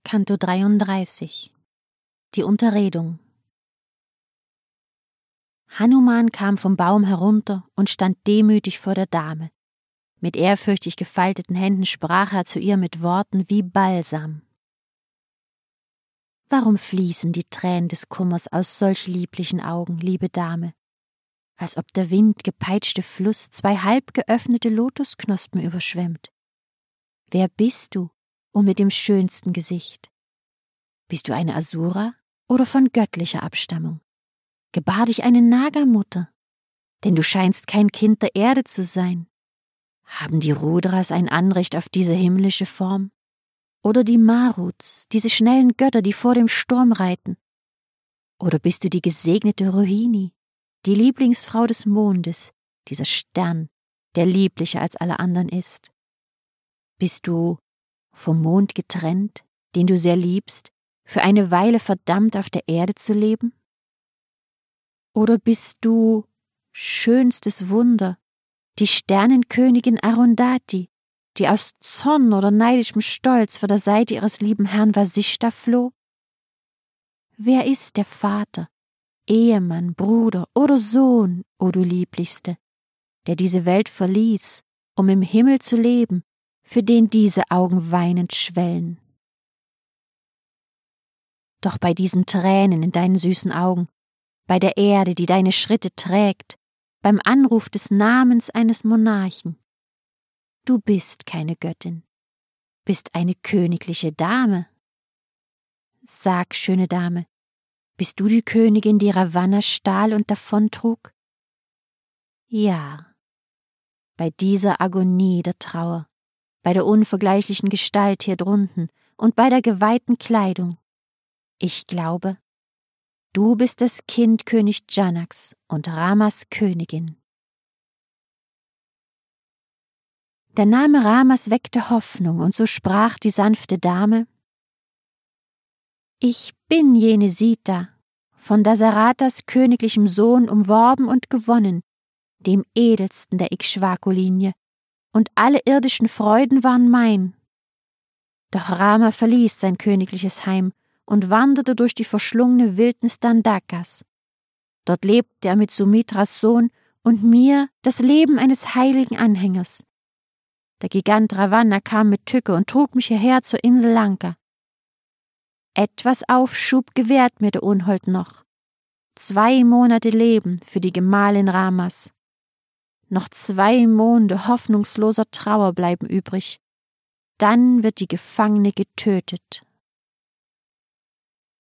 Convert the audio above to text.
Kanto 33 Die Unterredung. Hanuman kam vom Baum herunter und stand demütig vor der Dame. Mit ehrfürchtig gefalteten Händen sprach er zu ihr mit Worten wie Balsam. Warum fließen die Tränen des Kummers aus solch lieblichen Augen, liebe Dame? Als ob der windgepeitschte Fluss 2 halb geöffnete Lotusknospen überschwemmt. Wer bist du, o mit dem schönsten Gesicht? Bist du eine Asura oder von göttlicher Abstammung? Gebar dich eine Nagamutter? Denn du scheinst kein Kind der Erde zu sein. Haben die Rudras ein Anrecht auf diese himmlische Form? Oder die Maruts, diese schnellen Götter, die vor dem Sturm reiten? Oder bist du die gesegnete Rohini, die Lieblingsfrau des Mondes, dieser Stern, der lieblicher als alle anderen ist? Bist du vom Mond getrennt, den du sehr liebst, für eine Weile verdammt auf der Erde zu leben? Oder bist du, schönstes Wunder, die Sternenkönigin Arundhati, die aus Zorn oder neidischem Stolz vor der Seite ihres lieben Herrn Vasishta floh? Wer ist der Vater, Ehemann, Bruder oder Sohn, o du Lieblichste, der diese Welt verließ, um im Himmel zu leben, für den diese Augen weinend schwellen? Doch bei diesen Tränen in deinen süßen Augen, bei der Erde, die deine Schritte trägt, beim Anruf des Namens eines Monarchen, du bist keine Göttin, bist eine königliche Dame. Sag, schöne Dame, bist du die Königin, die Ravanna stahl und davontrug? Ja, bei dieser Agonie der Trauer, bei der unvergleichlichen Gestalt hier drunten und bei der geweihten Kleidung. Ich glaube, du bist das Kind König Janaks und Ramas Königin. Der Name Ramas weckte Hoffnung, und so sprach die sanfte Dame: Ich bin jene Sita, von Dasarathas königlichem Sohn umworben und gewonnen, dem edelsten der Ikshvaku-Linie, und alle irdischen Freuden waren mein. Doch Rama verließ sein königliches Heim und wanderte durch die verschlungene Wildnis Dandakas. Dort lebte er mit Sumitras Sohn und mir das Leben eines heiligen Anhängers. Der Gigant Ravanna kam mit Tücke und trug mich hierher zur Insel Lanka. Etwas Aufschub gewährt mir der Unhold noch. 2 Monate Leben für die Gemahlin Ramas. Noch 2 Monde hoffnungsloser Trauer bleiben übrig. Dann wird die Gefangene getötet.